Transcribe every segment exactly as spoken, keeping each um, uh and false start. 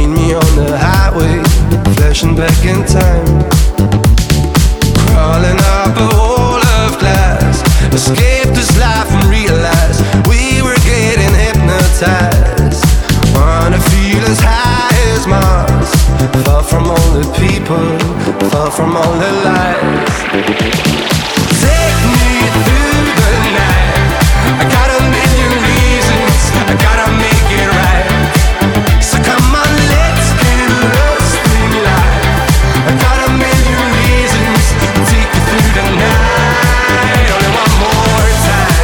meet me on the highway, flashing back in time. Crawling up a wall of glass, escaped this life and realized we were getting hypnotized. Wanna feel as high as Mars, far from all the people, far from all the lies. Take me through the night, I got a million reasons, I gotta make it right. So come on, let's get lost in life. I got a million reasons to take you through the night. Only one more time.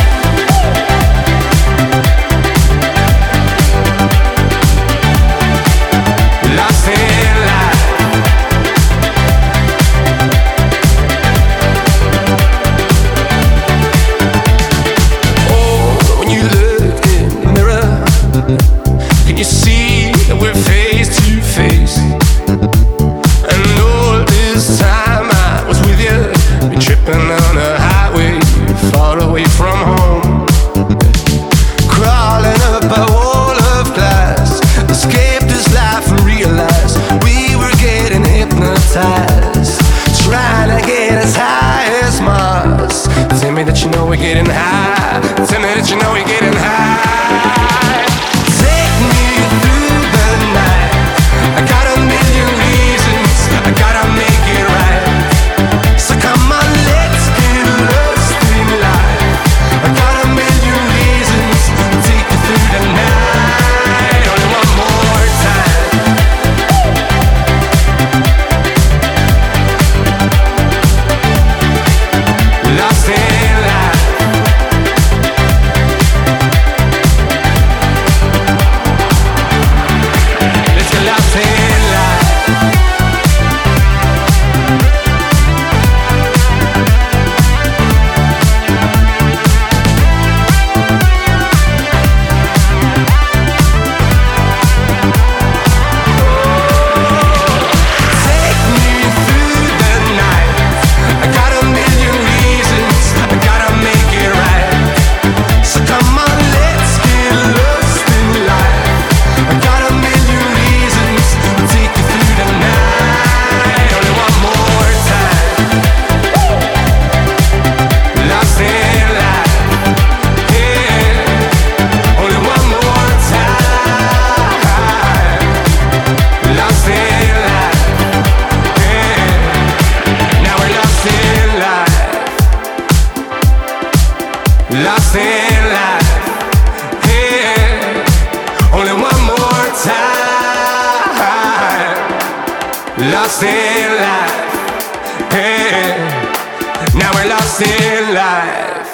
Lost in life. Oh, when you look in the mirror, can you see that we're face to face? And all this time I was with you, been tripping on a highway far away from home. Crawling up a wall of glass, escaped this life and realized we were getting hypnotized. Trying to get as high as Mars. Tell me that you know we're getting high. Tell me that you know we're getting high. Take me through the night, I got a million reasons, I gotta make it right. So come on, let's get lost in life. I got a million reasons to take you through the night. Only one more time. Lost in life. Let's get lost in life. Take me through the night, I got a million reasons, I gotta make it right. So come on, let's get lost in life. I got a million reasons to take you through the night. Only one more time. Lost in life. Yeah. Only one more time. Lost in life. Yeah. Now we're lost in life. Lost in life. Yeah. Only one more time. Lost in life. Yeah. Now we're lost in life.